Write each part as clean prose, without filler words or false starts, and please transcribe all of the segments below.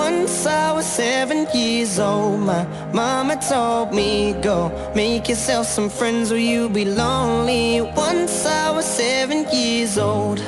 Once I was 7 years old, my mama told me, go make yourself some friends or you'll be lonely. Once I was 7 years old.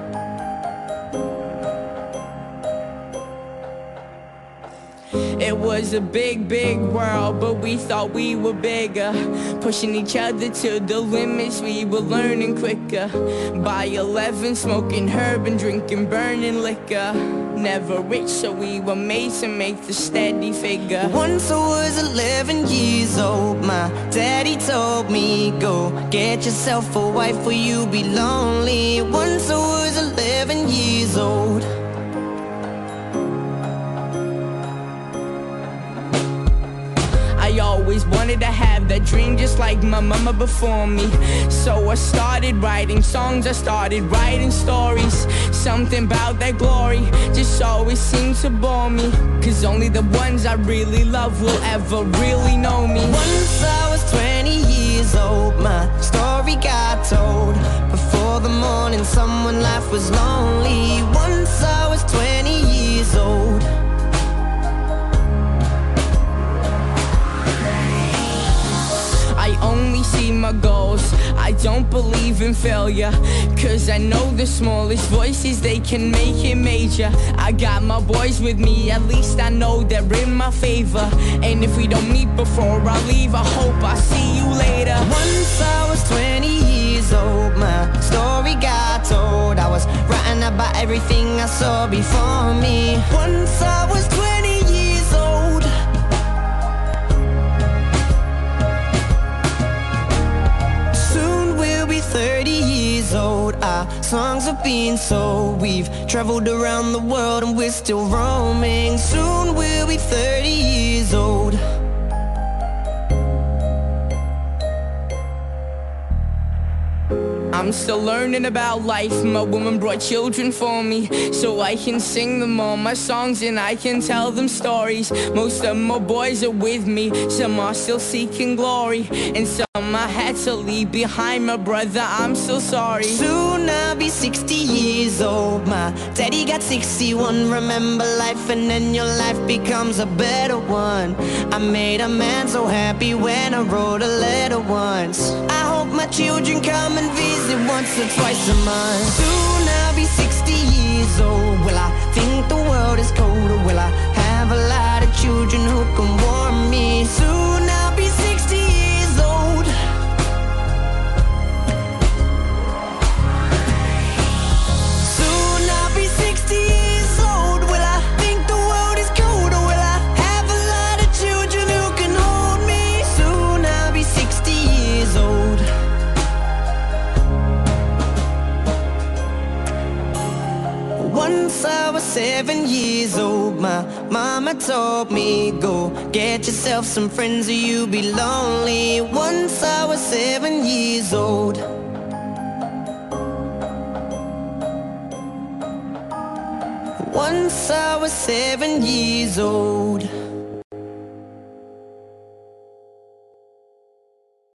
It was a big, big world, but we thought we were bigger. Pushing each other to the limits, we were learning quicker. By 11, smoking herb and drinking burning liquor. Never rich, so we were made to make the steady figure. Once I was 11 years old, my daddy told me, go get yourself a wife or you'll be lonely. Once I was 11 years old. I always wanted to have that dream just like my mama before me. So I started writing songs, I started writing stories. Something about that glory just always seemed to bore me. Cause only the ones I really love will ever really know me. Once I was 20 years old, my story got told. Before the morning, someone life was lonely. Once I was 20 years old. I only see my goals, I don't believe in failure. Cause I know the smallest voices, they can make it major. I got my boys with me, at least I know they're in my favor. And if we don't meet before I leave, I hope I see you later. Once I was 20 years old, my story got told. I was writing about everything I saw before me. Once I was 20 years old. Soon we'll be 30 years old. Our songs are being sold. We've traveled around the world and we're still roaming. Soon we'll be 30 years old. I'm still learning about life. My woman brought children for me, so I can sing them all my songs and I can tell them stories. Most of my boys are with me, some are still seeking glory, and some I had to leave behind. My brother, I'm so sorry. Soon I'll be 60 years old. My daddy got 61. Remember life and then your life becomes a better one. I made a man so happy when I wrote a letter once. I hope my children come and visit once or twice a month. Soon I'll be 60 years old. Will I think the world is cold, or will I have a lot of children who can warm me? Soon I'll be 60 years old. Soon I'll be 60 years old. Will I think the world is cold, or will I have a lot of children who can hold me? Soon I'll be 60 years old. Once I was 7 years old, my mama told me, go get yourself some friends or you'll be lonely. Once I was 7 years old. Once I was 7 years old.